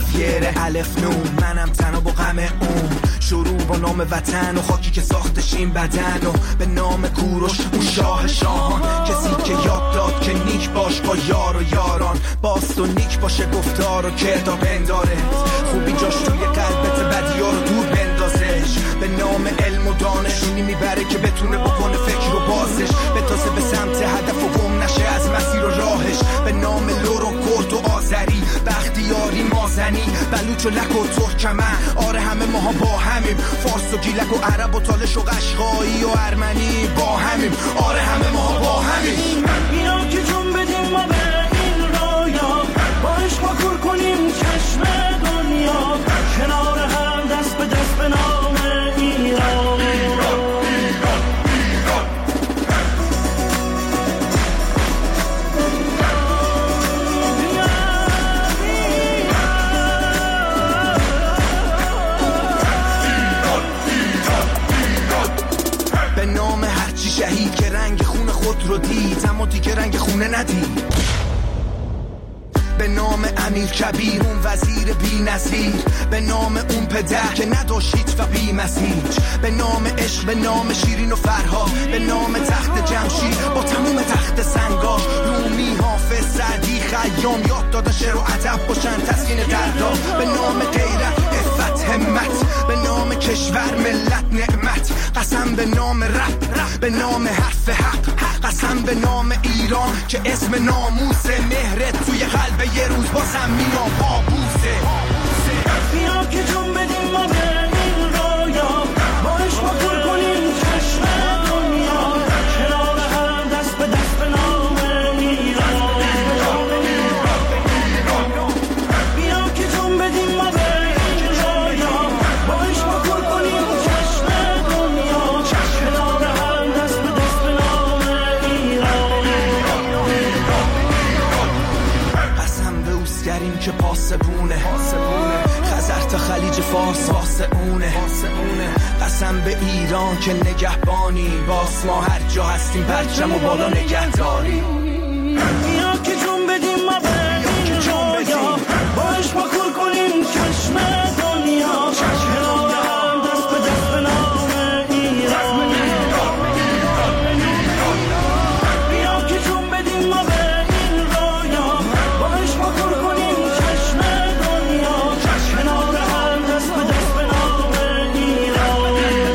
قافیه الف نون، منم تنها با غم اون. شروع با نام وطن و خاکی که ساختش این بدن، و به نام کوروش اون شاه شاهان، کسی که یاد داد که نیک باش با یار و یاران، باست و نیک باشه گفتار و کردار بندارت، خوبی جاش توی قلبت بدیار رو دور بندازش. به نام علم و دانش اونی میبره که بتونه بکنه فکر و بازش، بتازه به سمت هدف و گم نشه از مسیر و راهش. به نام لور و کرد و آذری، بختیاری مازنی، بلوچ و لک و ترکمن، آره همه ماها با همیم، فارس و گیلک و عرب و تالش و قشقایی و ارمنی با همیم، آره همه ماها با همیم. بیا که جون بدیم ما به این رویا، باش ما کور کنیم چشم دنیا، کنار هم دست به دست به نام ایران. به نام هرچی شهید که رنگ خون خود رو دید اما دیگه رنگ خونه ندید. به نام امیر کبیر اون وزیر بی نظیر، به نام اون پدر که نداشت و بی مسیج، به نام عشق، به نام شیرین و فرهاد، به نام تخت جمشید با تموم تخت سنگاش، رومی، حافظ، سعدی، خیام، یاد دادن شعر و ادب باشن تسکین دردا. به نام غیرت، عفت، همت، به نام کشور، ملت، نعمت، قسم به نام رب، به نام حرف حق، قسم به نام ایران که اسم ناموس، مهرت توی قلب یه روز بازم مینا بابوسه. بیا که جون بدیم ما به این رویا، باش ما کور کنیم چشم دنیا، کنار هم دست به دست به نام ایران. بیا که جون بدیم ما به این رویا، باش ما کور کنیم چشم دنیا، کنار هم دست به دست به نام ایران. قسم به اوسگریم که پاسبونه، خزر تا خلیج فارس واسه اونه. قسم به ایران که نگهبانی، باس ما هر جا هستیم پرچم و بالا نگهداری. بیا که جون بدیم ما به این رویا، باش ما کور کنیم چشم دنیا، کنار هم دست به دست به نام ایران. بیا که جون بدیم ما به این رویا، باش ما کور کنیم چشم دنیا، کنار هم دست به دست به نام ایران.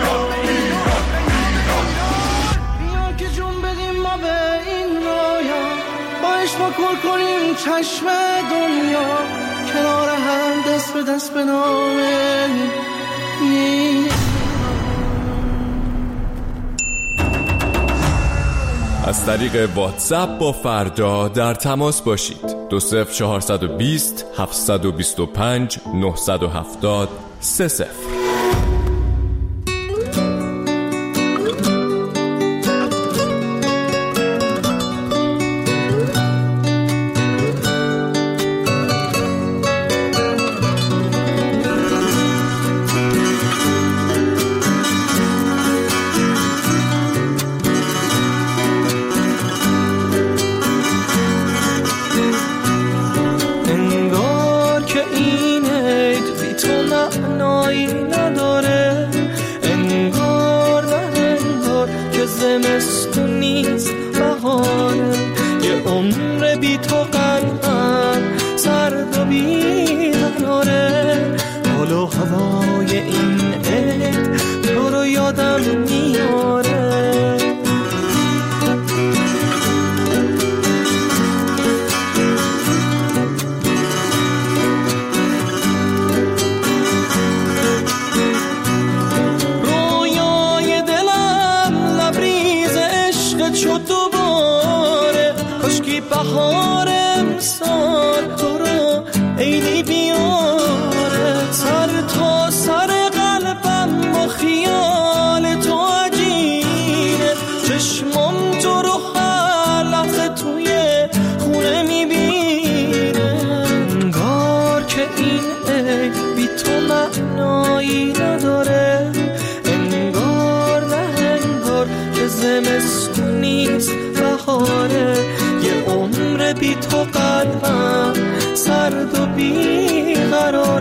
بیا که جون بدیم ما به این رویا، باش ما کور کنیم چشم دنیا، کنار هم دست به دست به نام ایران. از طریق واتساپ با فردا در تماس باشید. 20420 725 970 30. بی تو قلبم سرد و بی قراره.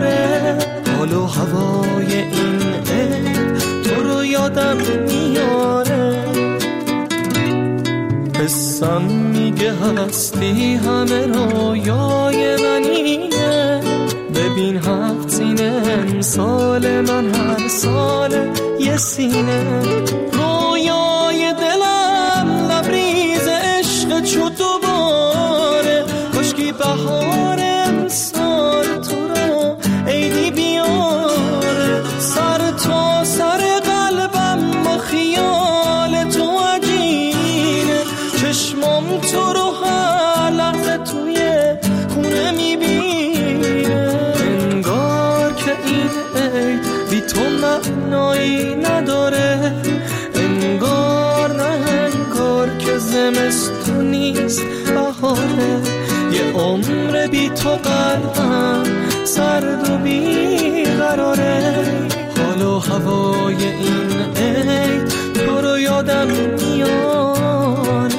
هستی همه رویای منینه. ببین 7 سینه امسال من هر سال یه سینه. رویای دلم لبریز عشق چو دوباره. کاشکی بهار امسال تو رو عیدی بیاره. سر تا سر قلبم با خیال تو عجینه. چشمم تو رو هر لحظه توی خونه میبینه. انگار که این عید بی تو معنایی نداره. انگار نه انگار که زمستون نیست بهاره. یه عمر بی تو قلبم سرد و بی قراره. حال و هوای این عید تو رو یادم میاره.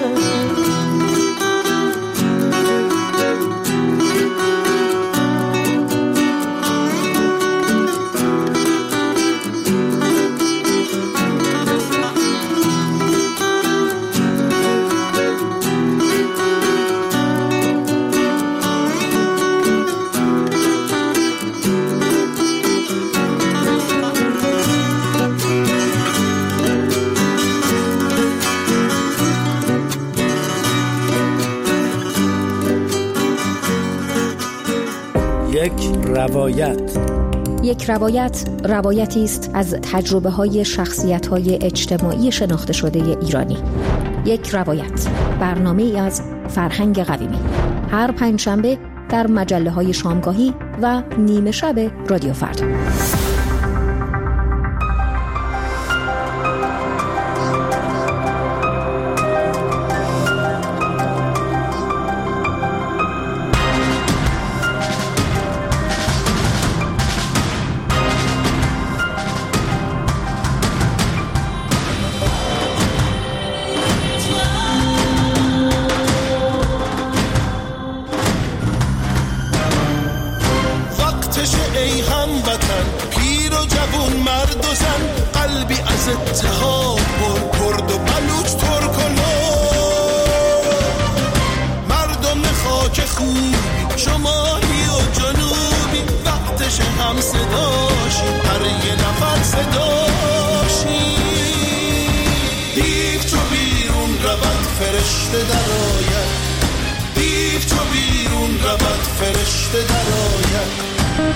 یک روایت روایتی است از تجربه‌های شخصیت‌های اجتماعی شناخته شده ایرانی. یک روایت، برنامه‌ای از فرهنگ قویمی. هر پنجشنبه در مجله‌های شامگاهی و نیمه شب رادیو فردا. اتحاد پر کرد و بلوچ ترکلو. مردم خاک خوبی شمالی و جنوبی. وقتش هم صداشی هر یه نفر صداشی. دیو چو بیرون رود فرشته در آید. دیو چو بیرون رود فرشته در آید.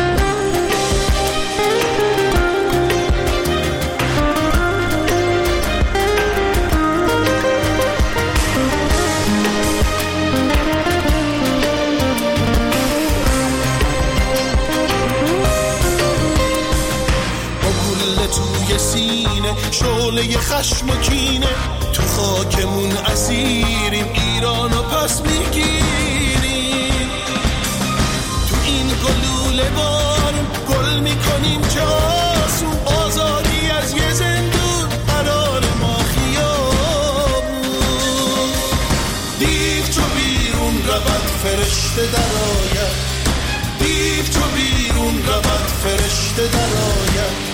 شعله خشم و کینه تو خاکمون اسیریم. ایرانو پس میگیریم. تو این گلوله بارون گل میکنیم جاسون. آزادی از یه زندون قرار ما خیابون. دیو چو بیرون رود فرشته در آید. دیو چو بیرون رود فرشته در آید.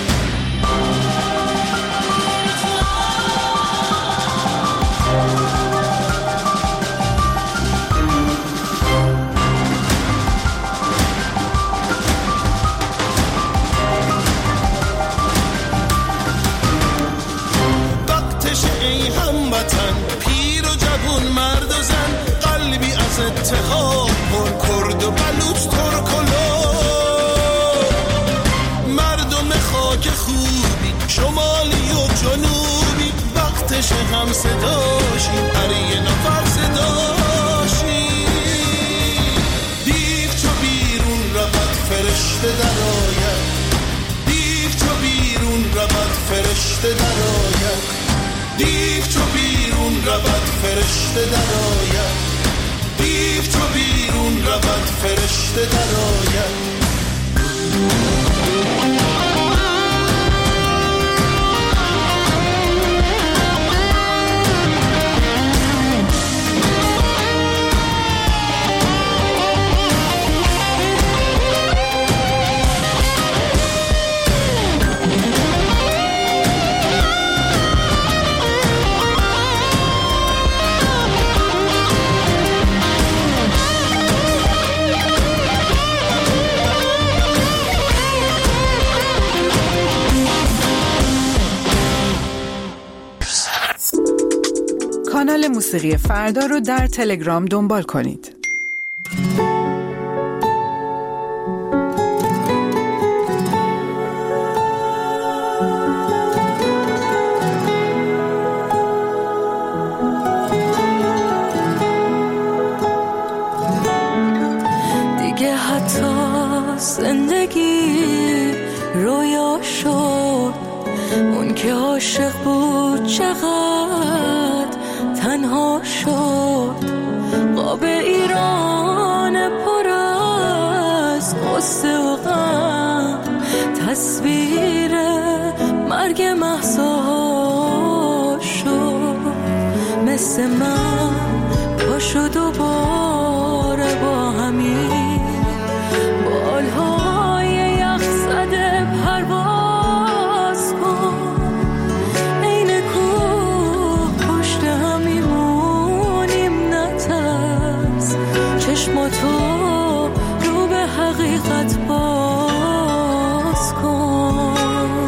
پیر و جوون مرد و زن قلبی از اتحاد پر کرد و بلوچ ترکلو. مردم خاک خوبی شمالی و جنوبی. وقتش هم صداشی هر یه نفر صداشی. دیو چو بیرون رود فرشته در آید. دیو چو بیرون رود فرشته در آید. دیو چو بیرون رود فرشته در آید. دیو چو بیرون رود فرشته در آید. کانال موسیقی فردا رو در تلگرام دنبال کنید. دیگه حتی زندگی رویا شد، اون که عاشق بود چقدر تنها شد. قاب ایران پر از قصه و غم، تصویر مرگ مهسا شد. مثل من پاشو دوباره با همین بالهای یخ زده پرواز کن. این کوه پشت هم میمونیم نترس، چشماتو رو به حقیقت باز کن.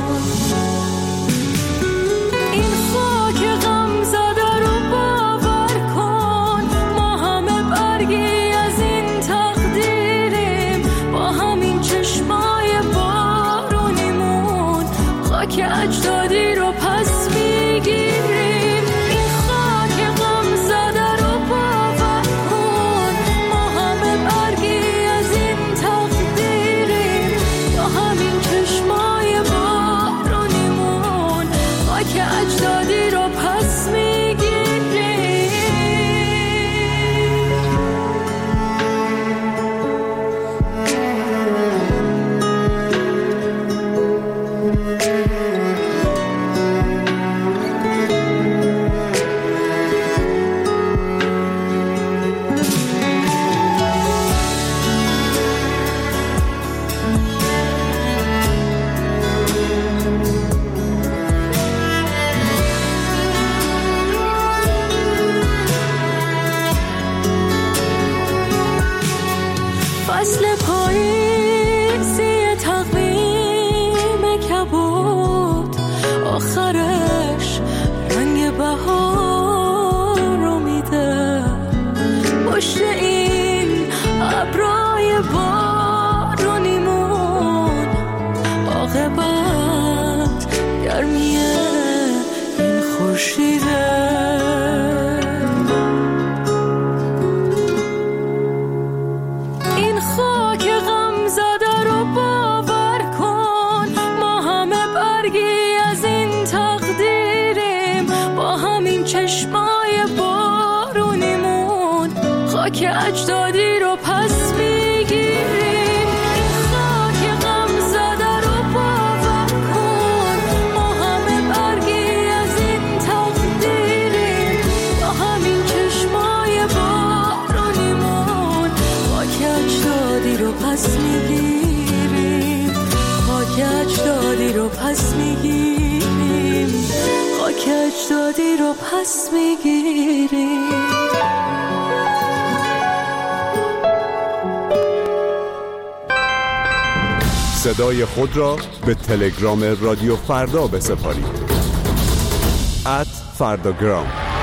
این خاک غم زده رو باور کن، ما همه برگی از این تقدیریم. با همین چشمای بارونیمون خاک اجدادی رو پس میگیریم. این خاک غم زده رو باور کن، ما همه برگی از این تقدیریم. با همین چشمای بارونیمون خاک اجدادی رو پس میگیریم. فصل پاییزی تقویم کبود، آخرش رنگ بهار رو میده. پشت این ابرای بارونیمون عاقبت گرمی این خورشیده. این خاک غم زده رو باور کن، ما همه برگی از این تقدیریم. با همین چشمای بارونیمون خاک اجدادی رو پس میگیریم. این خاک غم زده رو باور کن، ما همه برگی از این تقدیریم. با همین چشمای بارونیمون خاک اجدادی رو پس میگیریم. خاک اجدادی رو پس میگیریم. خاک اجدادی رو پس میگیریم. صدای خود را به تلگرام رادیو فردا بسپارید. @فرداگرام.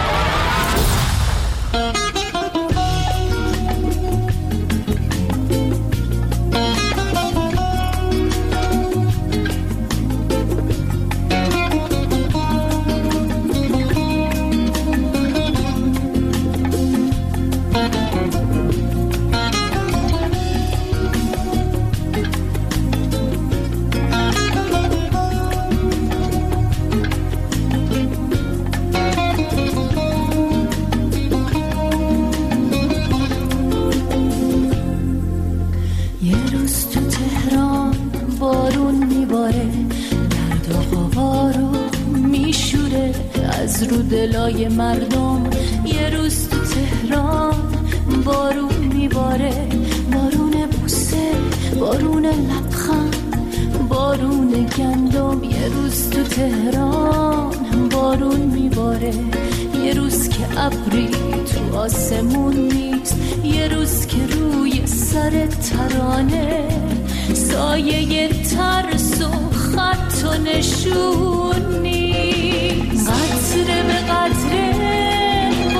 رو دلای مردم. یه روز تو تهران بارون میباره، بارون بوسه، بارون لبخند، بارون گندم. یه روز تو تهران بارون میباره، یه روز که ابری تو آسمون نیست، یه روز که روی سر ترانه سایه ترس و خط و نشون نیست. قطره به قطره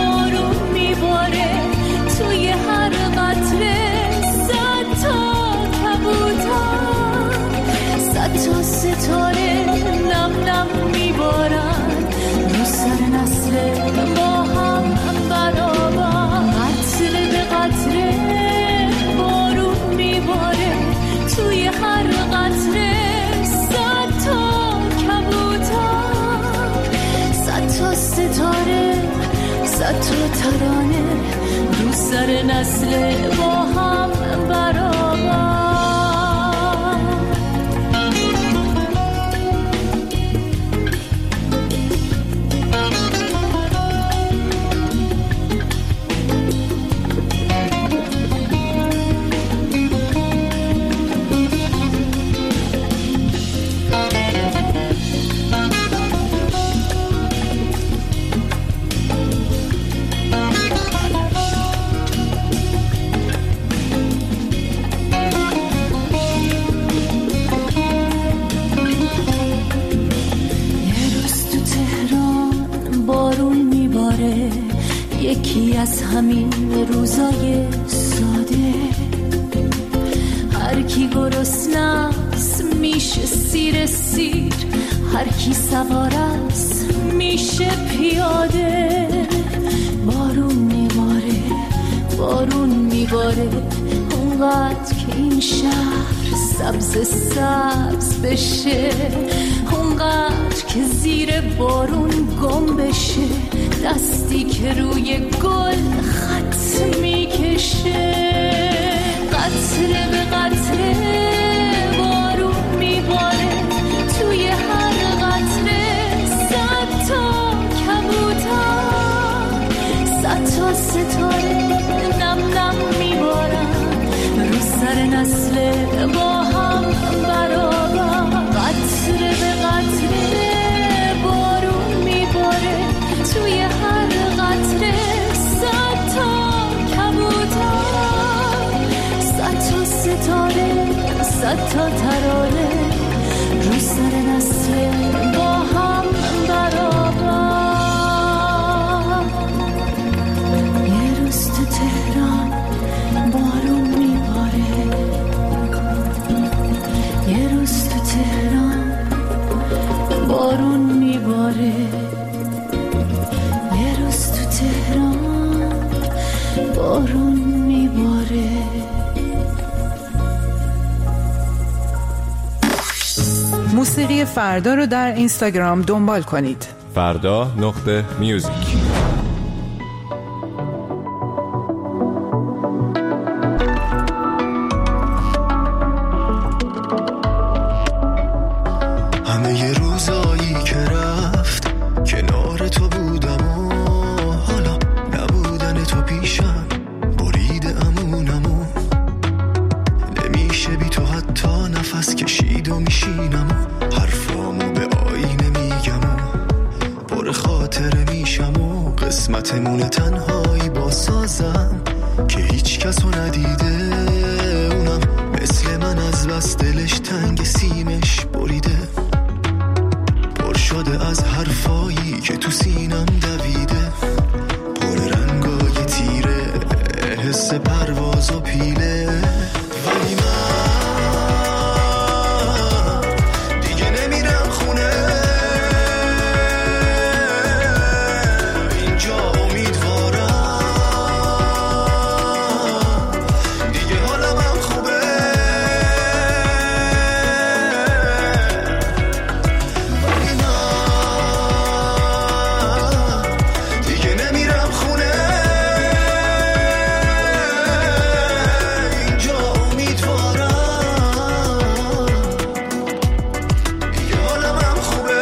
نسل با هم برابر. یکی از همین روزای ساده، هر کی گرسنه‌ست میشه سیر سیر، هر کی سوارست میشه پیاده. بارون میباره، بارون میباره، اونقدر که این شهر سبز سبز بشه، اونقدر که زیر بارون گم بشه، دستی که روی گل خط میکشه. قطره به قطره بارون میباره، توی هر قطره 100 تا کبوتر، 100 تا ستاره نم نم میبارن رو سر نسل با هم برابر. قطره به قطره بارون میباره، توی هر قطره 100 تا کبوتر، 100 تا ستاره، 100 تا ترانه رو سر نسل با هم برابر. یه روز تو تهران بارون میباره، یه روز تو تهران بارون میباره، یه روز تو تهران بارون میباره. موسیقی فردا رو در اینستاگرام دنبال کنید. فردا.music. همه ی روزایی که رفت کنار تو بودم و حالا نبودن تو پیشم برید امونمو، نمیشه بی تو حتی نفس کشید و میشینم و حرفامو به آینه میگم و پر خاطره میشم و قسمتمون تنهایی با سازم که هیچ کسو ندیده، اونم مثل من از بس دلش تنگ سیمش بریده، پر شده از حرفایی که تو سینم دویده، پر رنگای تیره حس پرواز و پیله. ولی من دیگه نمیرم خونه، اینجا امیدوارم دیگه حالم هم خوبه. ولی من دیگه نمیرم خونه، اینجا امیدوارم دیگه حالم هم خوبه.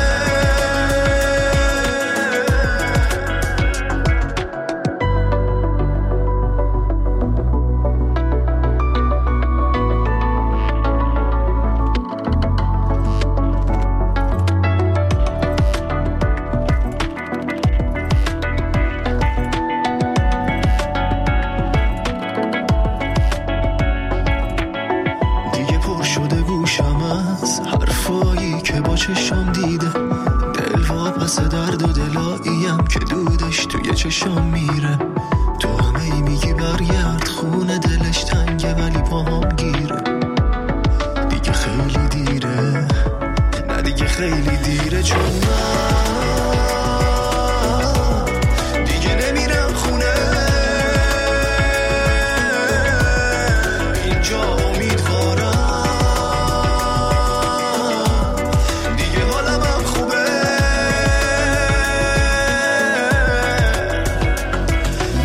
دیگه پر شده گوشم از حرفایی که با چشم دیده، دل واپس درد و دلاییم که دودش توی چشم میره. تو همه میگی برگرد خونه، دلش تنگه ولی پاهم گیره. دیگه خیلی دیره، نه دیگه خیلی دیره، چون من دیگه نمیرم خونه، اینجا امیدوارم دیگه حالم هم خوبه.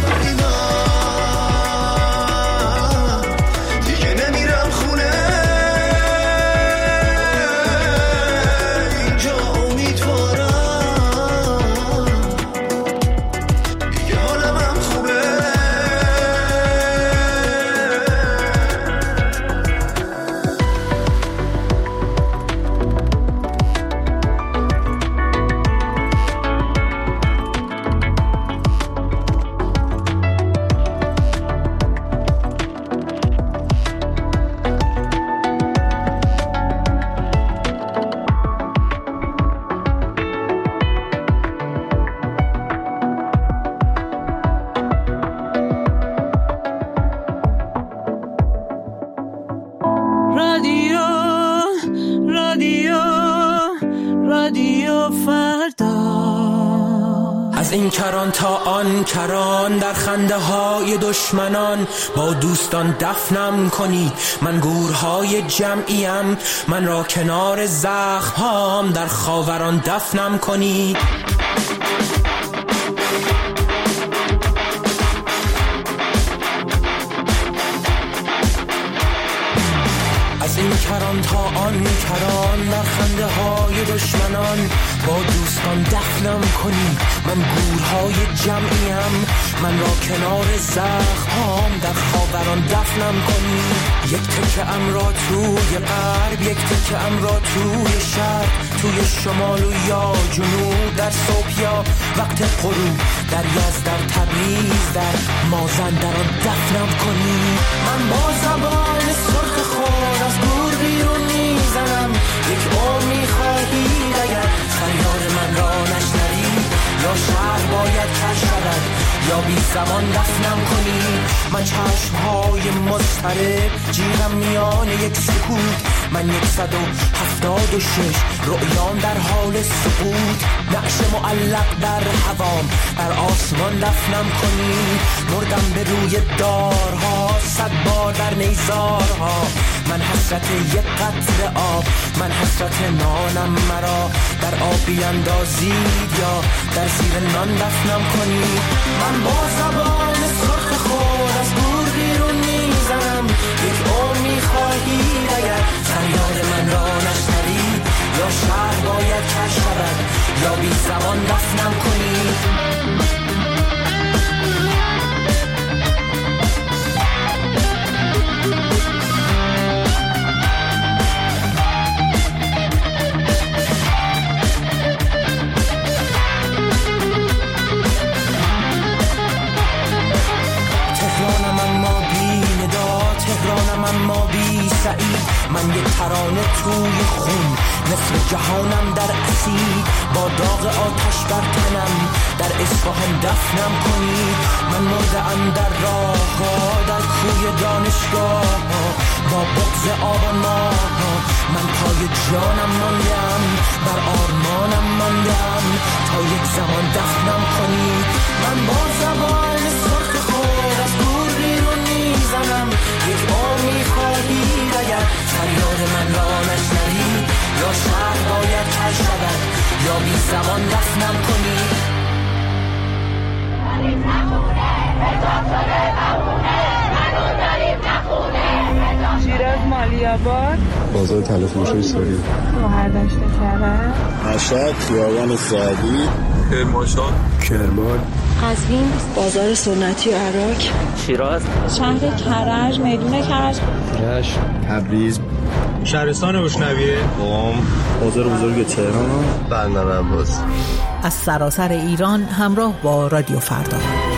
از این کران تا آن کران، در خنده های دشمنان با دوستان دفنم کنید. من گورهای جمعیم، من را کنار زخم‌هام در خاوران دفنم کنید. از این کران تا آن کران، در خنده های دشمنان با دوستان دفنم کنی. من گورهای جمعیم، من را کنار زخم‌هام در خاوران دفنم کنی. یک تکه ام را توی غرب، یک تکه ام را توی شرق، توی شمال و یا جنوب، در صبح یا وقت غروب، در یزد، در تبریز، در مازندران دفنم کنی. من با زبان سرخ خود از گور بیرون میزنم. یک عمر میخواهی اگر فریاد من را نشنوی، یا شهر باید کش شود یا بی زمان دفنم کنی. من چشمهای مضطرب جیغم میان یک سکوت، من 176 رؤیام در حال سقوط، نعش معلق در هوام بر آسمان دفنم کنی. مردم به روی دارها 100 بار در نیزارها، من حسرت یک قطره آب، من حسرت نانم مرا در آب بیندازید یا در زیر نان دفنم کنی. من با زبان سرخ خود از دور بیرون میزنم. یک عمر میخواهی اگر فریاد من را نشنوی، یا شهر باید کش شود یا بی زبان دفنم کنی. تهرانم اما بی سعید، من یک ترانه توی خون، نصف جهانم در اسید، با داغ آتش بر تنم در اصفهان دفنم کنی. من مرده‌ام در راه ها، در کوی دانشگاه ها، با بغض آبان ماه ها. من پای جانم ماندم، بر آرمانم ماندم، تا یک زمان دفنم کنی. من با زبان سرخ خود از دور بیرون میزنم. یک عمر میخواهی اگر فریاد من را نشنوی، یا شهر باید کش شود یا بی زمان دفنم کنی. داریم نخونه حجاب شده بمونه، منو داریم نخونه. شیراز مالیاباد، بازار تلفروشی سوری، مهردشت کرد، مشهد خیابان سعدی، کرمانشاه، کرمان، قزوین، بازار سنتی عراق، شیراز، شهر کرج، میدون کرج، رشت، تبریز، شهرستان بشنویه، قم، بازار بزرگ تهران، بندر عباس. از سراسر ایران همراه با رادیو فردا.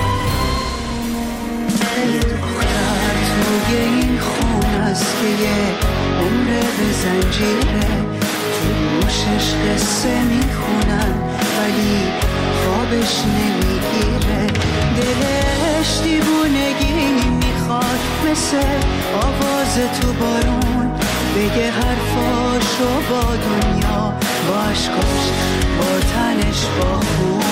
توی این خون است که یه عمر به زنجیره، تو گوشش قصه میخونن ولی خوابش نمیگیره، دلش دیوونگی میخواد مثل آواز تو بارون، بگه حرفاشو با دنیا، با عشقاش، با تنش، با خون.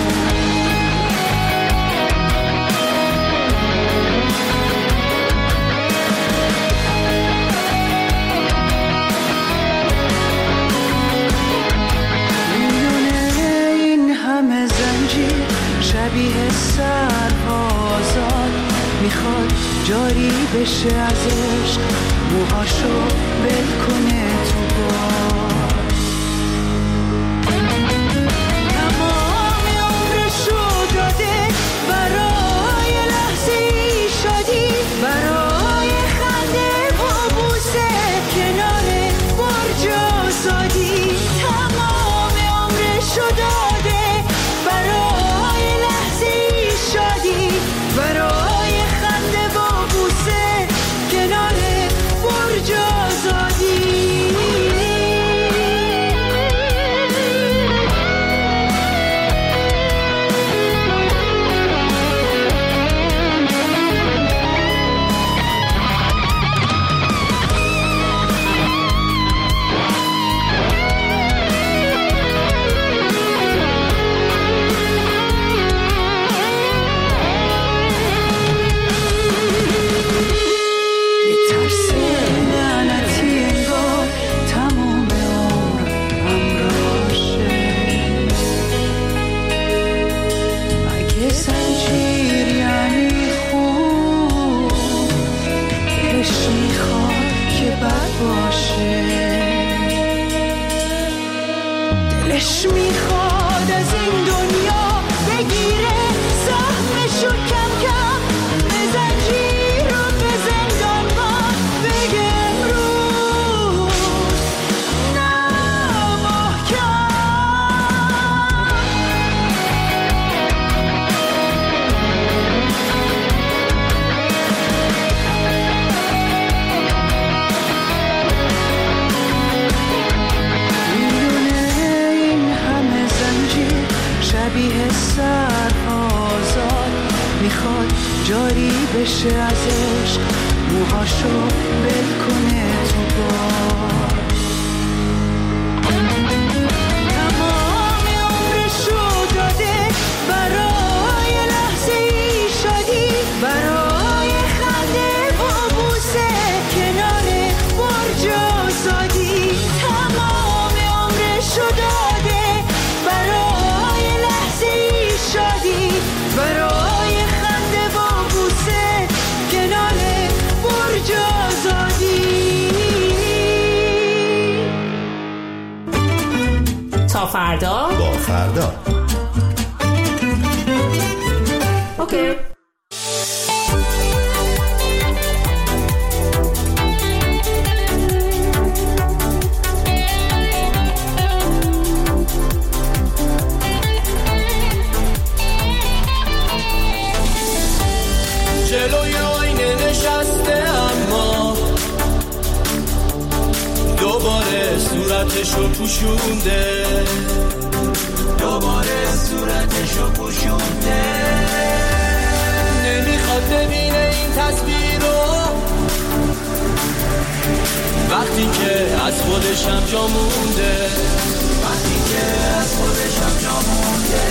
همه زنجیر شبیه سربازان، میخواد جاری بشه از عشق، موهاشو بل کنه تو باد. تمام عمرشو داده برای لحظه شادی، برای خنده و بوسه کنار برج آزادی. تمام عمرشو داده برای لحظه شادی، برای خنده و بوسه کنار برج آزادی. دلش میخواد از این دنیا بگیره سهمشو کم کم به زنجیر و به زندان من بگه امروز نه محکم. شبیه سرآزاد میخواد جاری بشه از عشق موهاشو بل کنه تو باد. تمام عمرشو داده برای لحظه ای شادی، برای خنده و بوسه کنار برج آزادی. تمام عمرشو داده برای شادی، برای خنده و بوسه کنار برج آزادی. تا فردا با فردا. اوکی. جلوی آینه نشسته اما دوباره صورتشو پوشونده، دوباره صورتشو پوشونده. نمیخواد ببینه این تصویر رو وقتی که از خودشم جا مونده، وقتی که از خودشم جا مونده.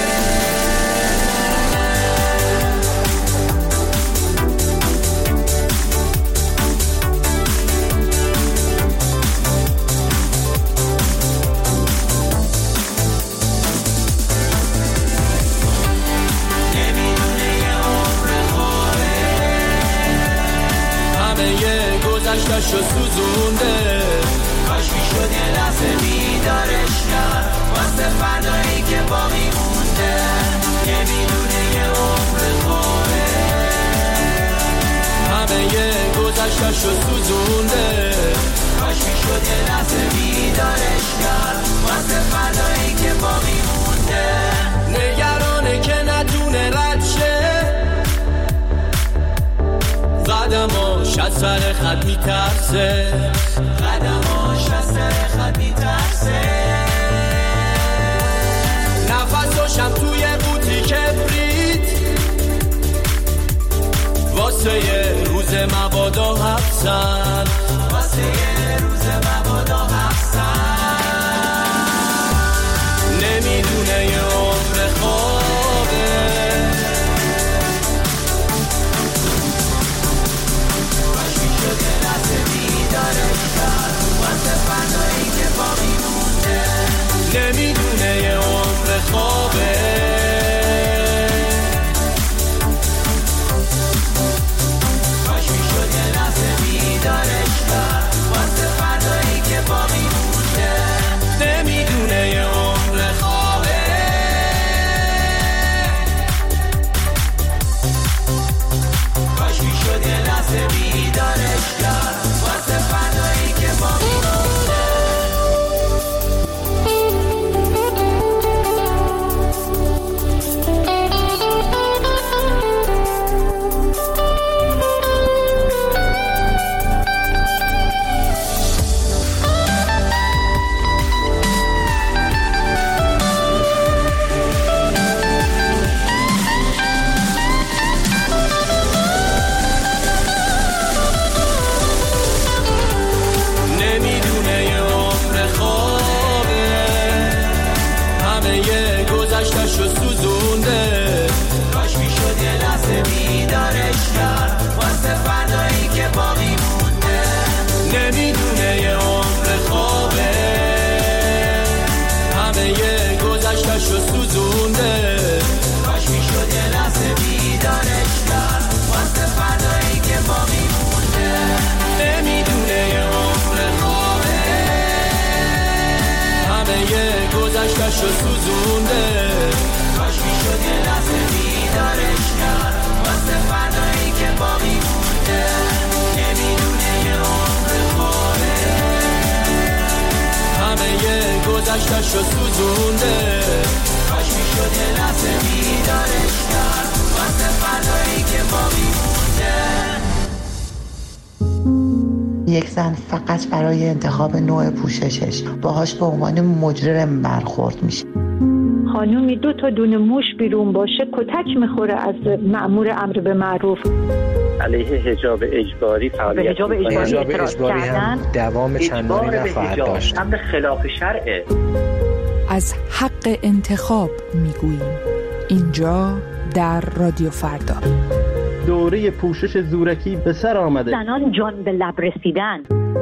گذشتشو سوزونده، کاش میشد یه لحظه بیدارش کرد واسه فردایی که باقی مونده. نمیدونه یه عمر خوره، همه یه گذشتشو سوزونده، کاش میشد یه لحظه بیدارش کرد واسه فردایی که باقی مونده. نگرانه که نتونه رد شه، قدماش از سر خط میترسه، قدماش از سر خط میترسه. نفساشم توی بوتی کبریت واسه یه روز مبادا حبسن، واسه یه روز مبادا حبسن. نمیدونه یه عمر خوابه، نمیدونه یه عمر خوابه. کاش میشد یه لحظه بیدارش کرد واسه فردایی که باقی مونده. نمیدونه یه عمر خوابه. کاش میشد یه لحظه بیدارش کرد واسه فردایی که باقی مونده. گذشتشو سوزونده، کاش میشد یه لحظه بیدارش کرد واسه فردایی که باقی مونده. نمیدونه یه عمر خوابه، همه یه گذشتشو سوزونده، کاش میشد یه لحظه بیدارش کرد واسه فردایی که باقی مونده. نمیدونه یه عمر خوابه، همه یه گذشتشو گذشتش رو سوزونده. کاش میشد یه لحظه بیدارش کرد واسه فردایی که باقی مونده. نمیدونه یه عمر خوره همه یه گذشتش رو سوزونده. کاش میشد یه لحظه بیدارش کرد واسه فردایی که باقی مونده. یک زن فقط برای انتخاب نوع پوششش باهاش به عنوان مجرم برخورد میشه. خانومی 2 تا دونه موش بیرون باشه کتک میخوره از مأمور امر به معروف. علیه حجاب اجباری فعالیت حجاب اجباری هم دوام چندانی نخواهد داشت. امر خلاف شرعه. از حق انتخاب میگوییم اینجا در رادیو فردا. دوره پوشش زورکی به سر آمده. زنان جان به لب رسیدن.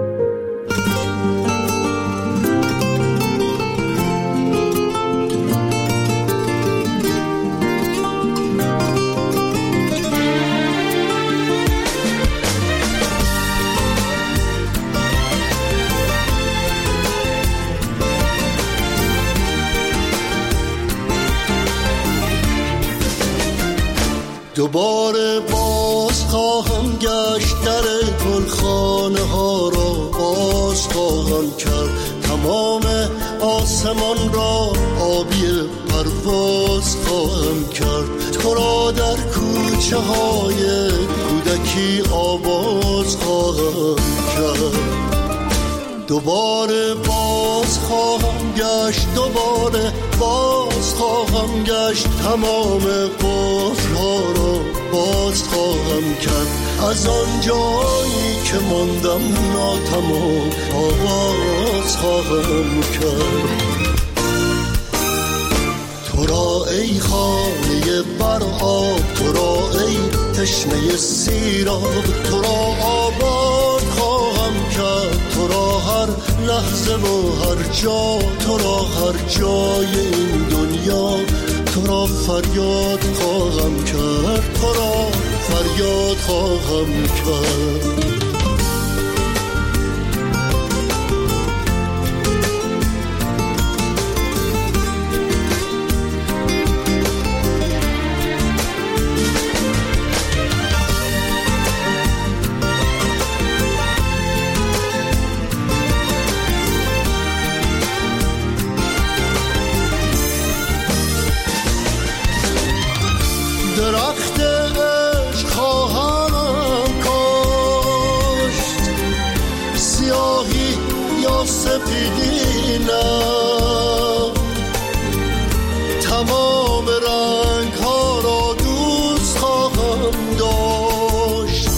دوباره باز خواهم گشت در گلخانه ها را باز خواهم کرد. تمام آسمان را آبی پرواز خواهم کرد. تو را در کوچه های کودکی آواز خواهم کرد. دوباره باز خواهم گشت دوباره باز خواهم گشت. تمام قفل‌ها را باز خواهم کرد. از آن جایی که ماندم ناتمام آواز خواهم کرد. تو را ای خانه بر آب، تو را ای تشنه سیراب، تو را آباد خواهم کرد. تو را هر لحظه و هر جا، تو را هر جای این دنیا. تو را فریاد خواهم کرد، تو را فریاد خواهم کرد. درخت عشق خواهم کاشت، سیاهی یا سپیدی نه، تمام رنگ ها را دوست خواهم داشت.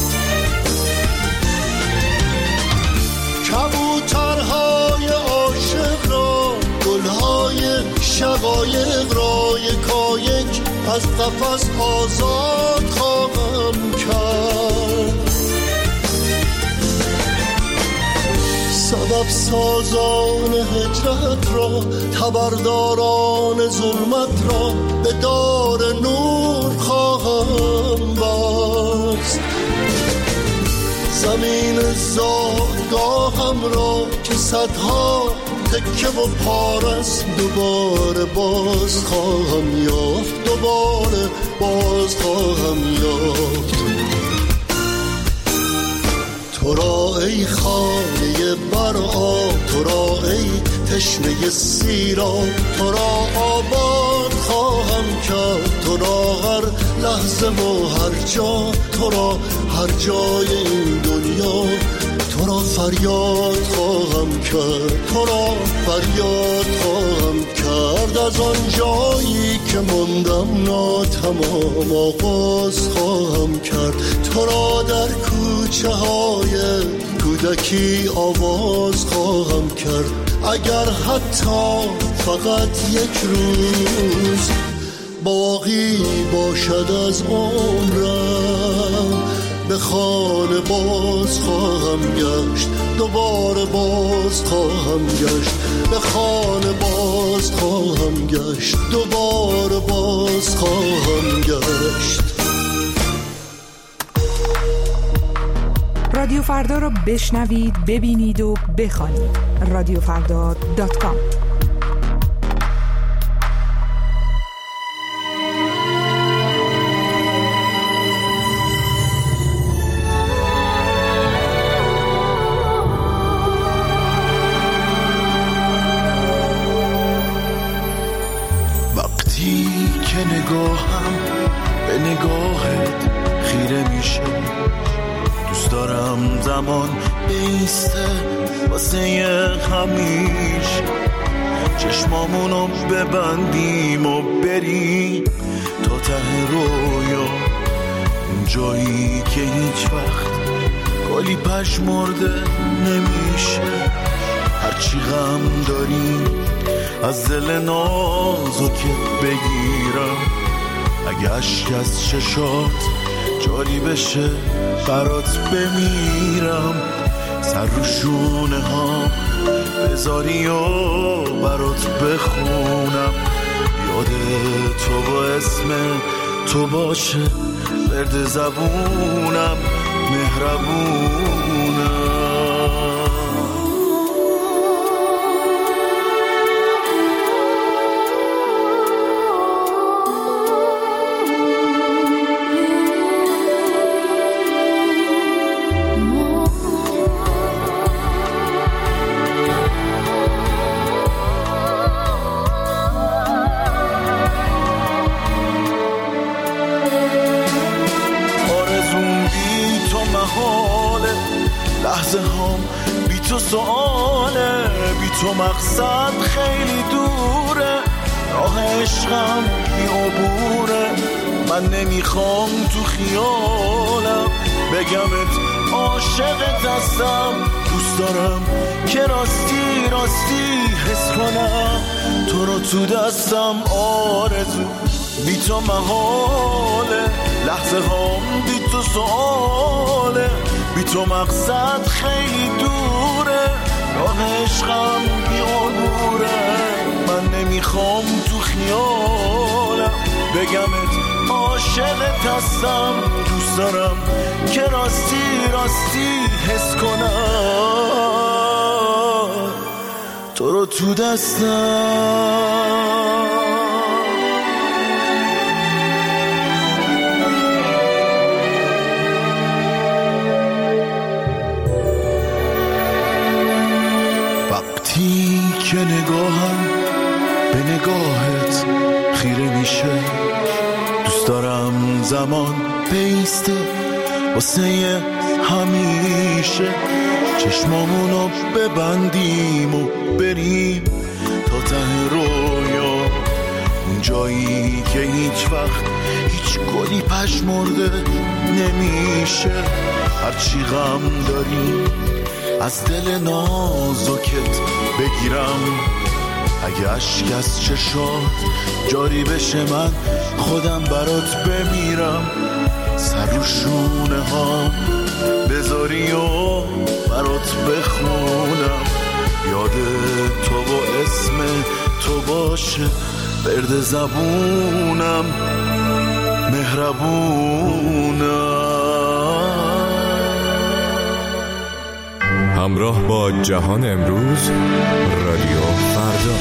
کبوترهای عاشق را، گلهای شقایق را یکایک از قفس آزاد خواهم کرد. سبب سازان هجرت را، تبرداران ظلمت را به دار نور خواهم بست. زمین زادگاهم را که صدها تکه و پارس دوباره باز خواهم یافت، دوباره باز خواهم یافت. تو را ای خانه بر آب، تو را ای تشنه سیراب، تو را آباد خواهم کرد. تو را هر لحظه و هر جا، تو را هر جای این دنیا. تو را فریاد خواهم کرد، تو را فریاد خواهم کرد. از آن جایی که ماندم ناتمام آغاز خواهم کرد. تو را در کوچه های کودکی آواز خواهم کرد. اگر حتی فقط یک روز باقی باشد از عمرم، به خانه باز خواهم گشت، دوباره باز خواهم گشت. به خانه باز خواهم گشت، دوباره باز خواهم گشت. رادیو فردا را بشنوید، ببینید و بخوانید. رادیوفردا.com زمان بیسته واسه همیشه، چشمامونو ببندیم و بریم تا ته رویا، اون جایی که هیچ وقت گلی پژمرده نمیشه. هرچی غم داری از دل نازکت بگیرم، اگه اشک از چشات جاری بشه برات بمیرم. سر رو شونه ها بذاری و برات بخونم، یاد تو با اسم تو باشه ورد زبونم، مهربونم. لحظه هم بی تو سؤاله، بی تو مقصد خیلی دوره، راه عشقم بی عبوره. من نمیخوام تو خیالم بگمت عاشقت هستم، دوست دارم که راستی راستی حس کنم تو رو تو دستم. آرزو بی تو محاله، لحظه هم بی تو سؤاله، بی تو مقصد خیلی دوره، راه عشقم بی عبوره. من نمیخوام تو خیالم بگمت عاشقت هستم، دوست دارم که راستی راستی حس کنم تو رو تو دستم. که نگاهم به نگاهت خیره میشه، دوست دارم زمان بیسته واسه همیشه، چشمامونو ببندیم و بریم تا ته رویا، اون جایی که هیچ وقت هیچ گلی پژمرده نمیشه. هرچی غم داری از دل نازکت بگیرم، اگه اشک از چشات جاری بشه من خودم برات بمیرم. سر رو شونه ها بذاری و برات بخونم، یاد تو با اسم تو باشه ورد زبونم، مهربونم. همراه با جهان امروز، رادیو فردا.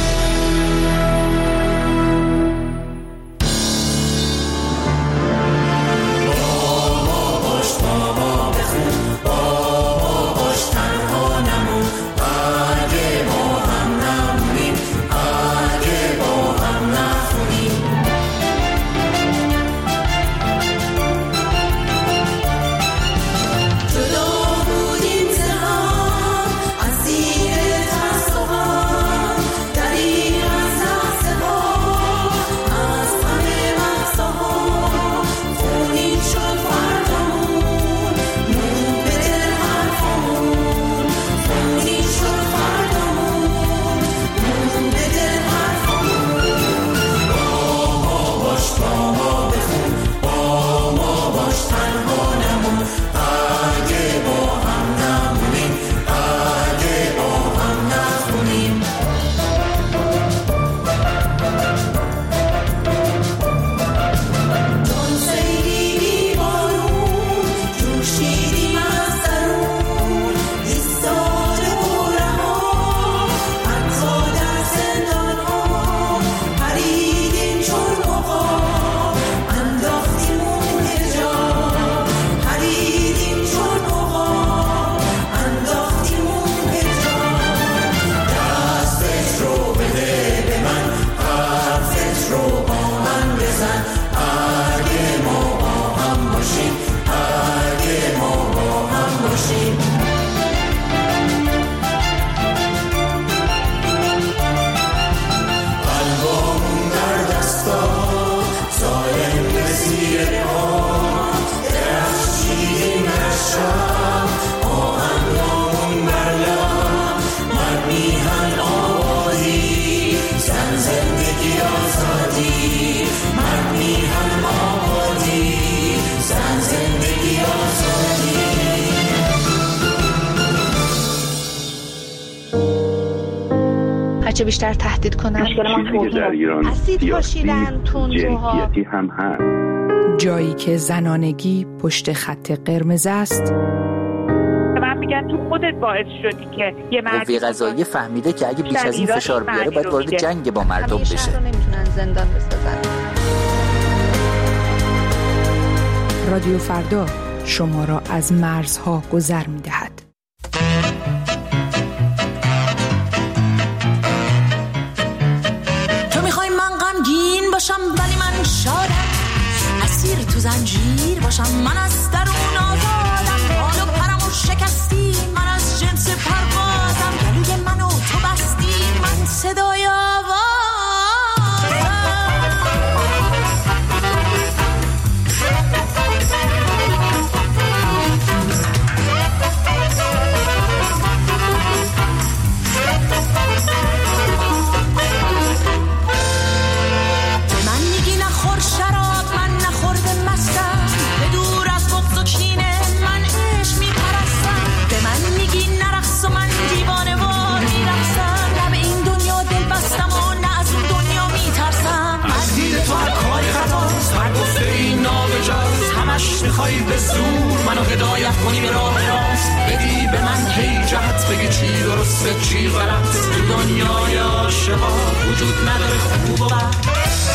از زیر ترس و غم، دریغ از هرچه بیشتر تهدید کنن. مشکل ما توهین اسید پاشیدن تندروها هم هست. جایی که زنانگی پشت خط قرمز است. من میگن تو خودت باعث شدی که یه قوه قضاییه فهمیده که اگه بیش از این فشار بیاره باید وارد جنگ با مردم بشه. رو نمیتونن زندان بسازن. رادیو فردا شما را از مرزها گذر می‌دهد. تو میخوای من غمگین باشم ولی من شادم، اسیر تو زنجیر باشم من از درون آزادم، بال و پرمو شکستی من از جنس پروازم، گلوی منو تو بستی من صدای آوازم. میخوای به زور منو هدایت کنی به راه راست، بدی به من هی جهت، بگی چی درسته چی غلط. تو دنیای عاشقا وجود نداره خوب و بد.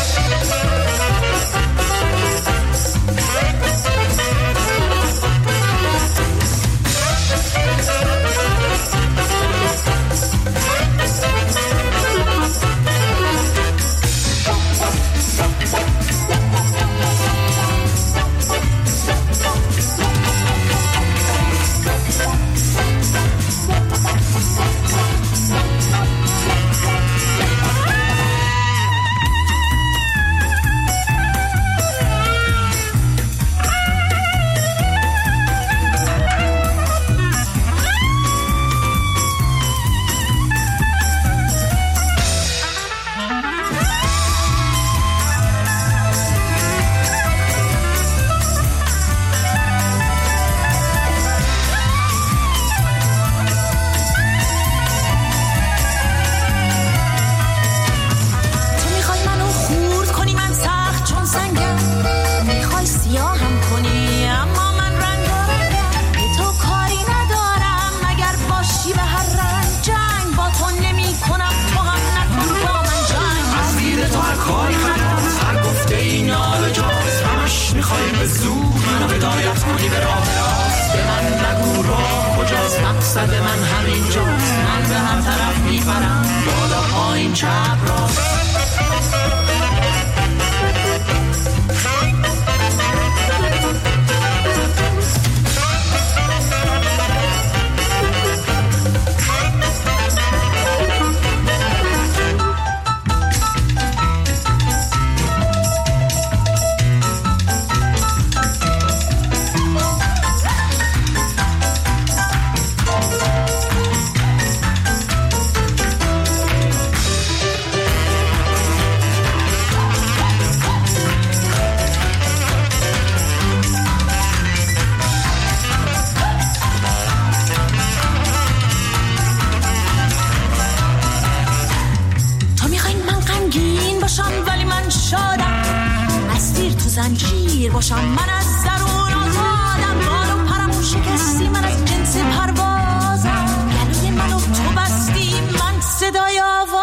زنجیر باشم من از درون آزادم، بال و پرمو شکستی من از جنس پروازم، گلوی منو تو بستی من صدای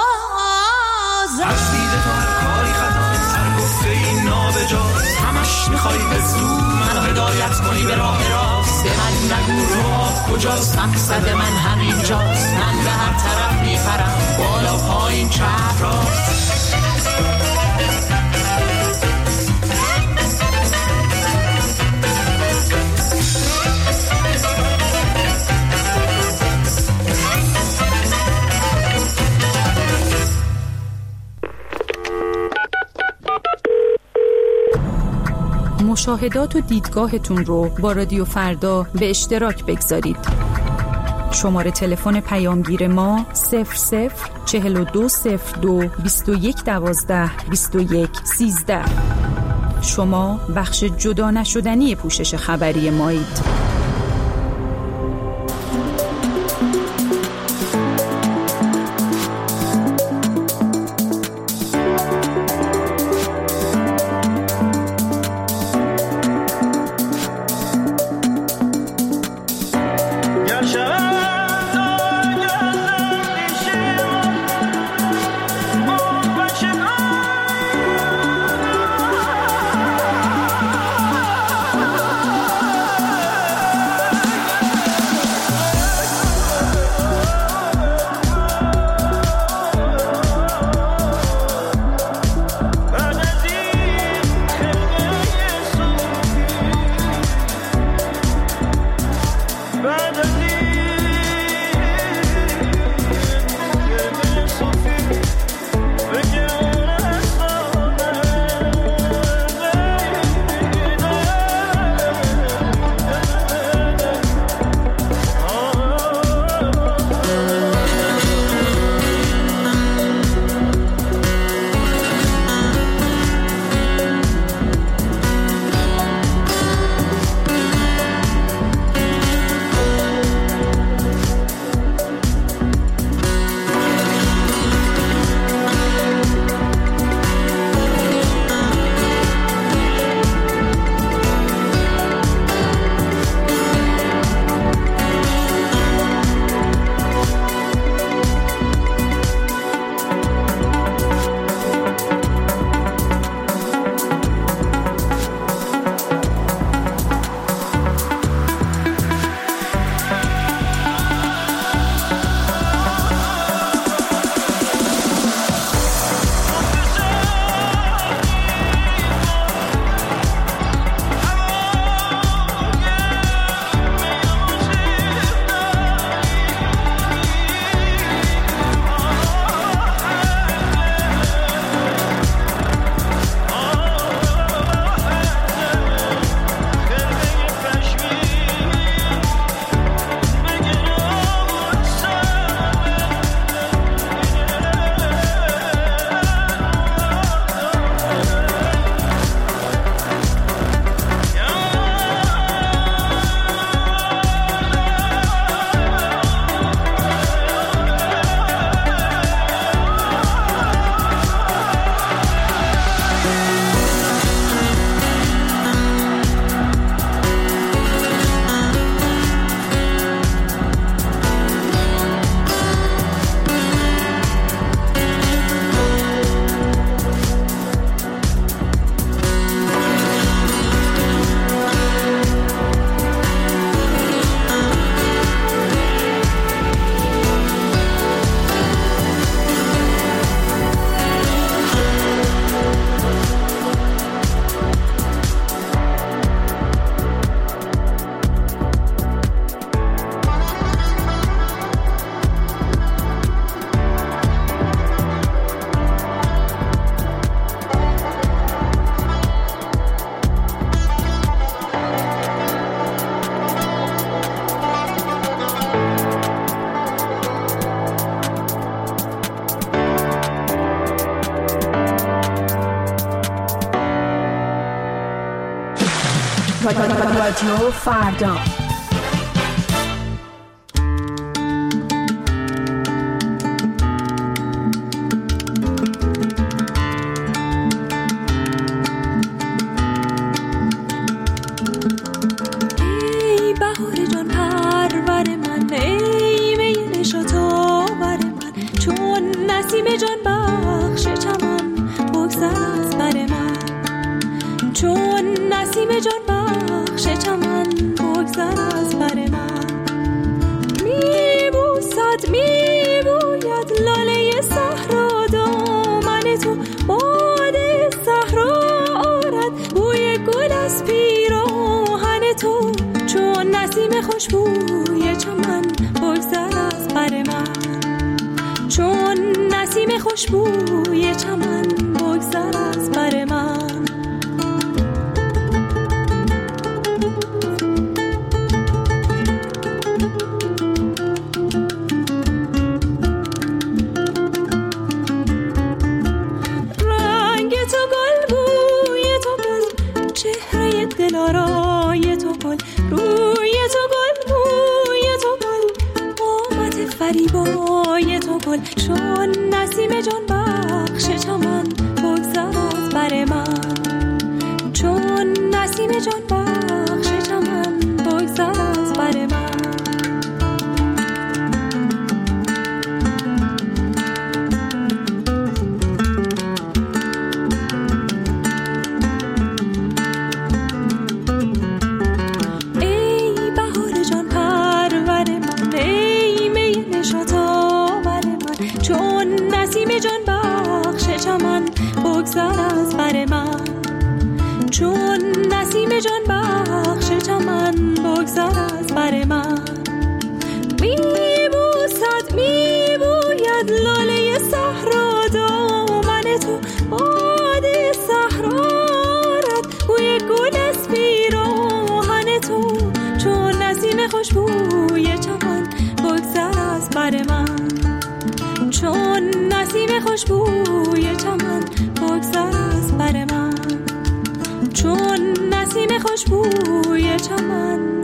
آوازم. از دید تو هر کاری خطا، هر گفته این نابجاست، همش میخوای به زور منو هدایت کنی به راه راست. به من نگو راه کجاست، مقصد من همینجاست، من به هر طرف میپرم بالا پایین چپ راست. مشاهدات و دیدگاهتون رو با رادیو فردا به اشتراک بگذارید. شماره تلفن پیامگیر ما 004202 2112 2113. شما بخش جدا نشدنی پوشش خبری مایید. رادیو فردا. خوشبوی چمن بگذر از بر من، چون نسیم خوشبوی چمن بگذر از بر من. رنگ تو گل، بوی تو گل، چهره دلارای تو گل، روی تو گل، بوی تو گل، قامت فریبای تو گل، چون نسیم جان بخش چمن بگذر از بر من، چون نسیم جان بخش چمن بگذر از بر من. بگذر از بر من، چون نسیم جان بخش چمن بگذر از بر من. میبوسد میبوید لاله صحرا دامن تو، باد صحرارت بوی گل از پیراهن تو، چون نسیم خوشبوی چمن بگذر از بر من، چون نسیم خوشبوی چمن بگذر از بر من، چون نسیم خوشبوی چمن